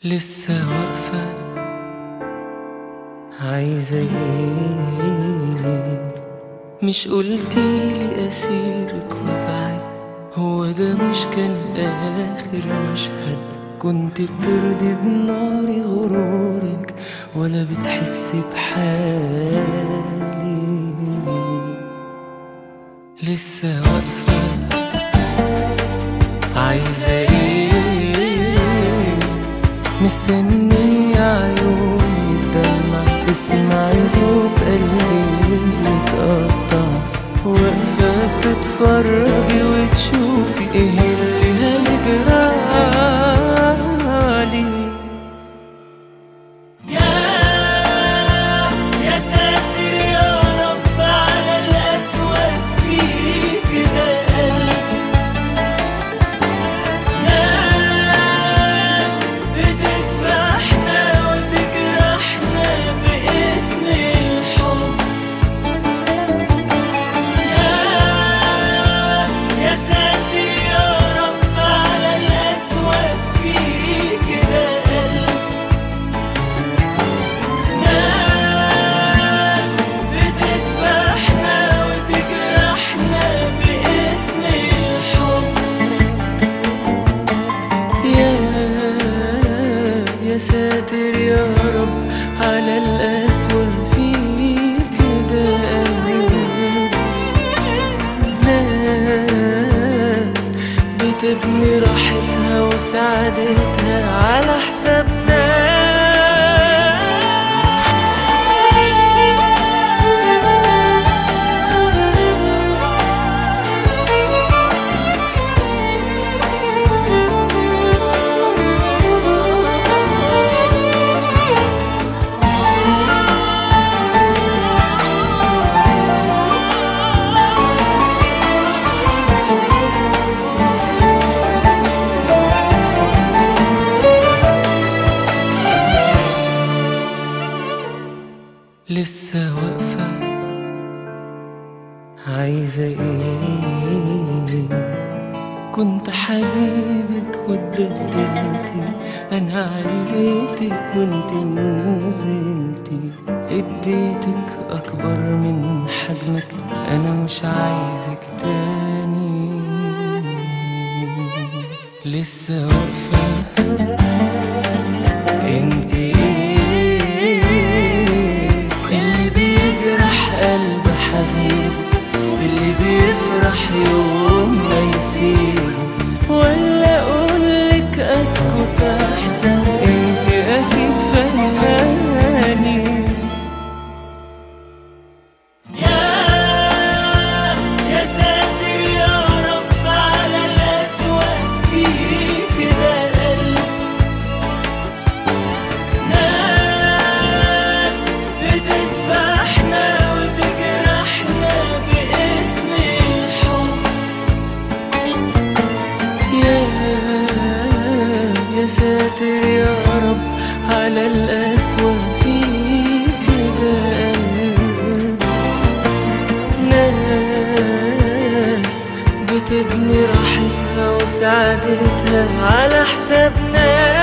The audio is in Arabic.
لسه واقفة عايزة ايه؟ مش قلتيلي اسيبك وابعد؟ هو ده مش كان اخر مشهد؟ كنت بترضي بنار غرورك ولا بتحسي بحالي؟ لسه واقفة عايزة ايه؟ مستنية عيوني تدمع تسمعي صوت قلبي متقطع، واقفة تتفرجي وتشوفي ايه اللي هيجرالي. يا ساتر يا رب على الأسوأ فيك ده قلب، ناس بتذبحنا وتجرحنا باسم الحب. يا ساتر يا رب على الأسوأ فيك ده قلب، ناس بتذبحنا وتجرحنا باسم الحب. يا ساتر يا رب على الأسوأ فيك ده قلب، ناس بتبني راحتها وسعادتها على حسابنا. لسه واقفة عايزة ايه؟ كنت حبيبك واتبدلتي، انا عليتك وانت نزلتي، اديتك اكبر من حجمك، انا مش عايزك تاني. لسه واقفة انت قلب حبيب اللي بيفرح يوم ما يسيب، ولا اقولك اسكت احسن؟ انت اكيد فهماني. يا ساتر يا رب على الأسوأ فيك ده قلب، ناس بتذبحنا وتجرحنا باسم الحب. يا ساتر يا رب على الأسوأ فيك ده قلب، ناس بتبني راحتها وسعادتها على حسابنا.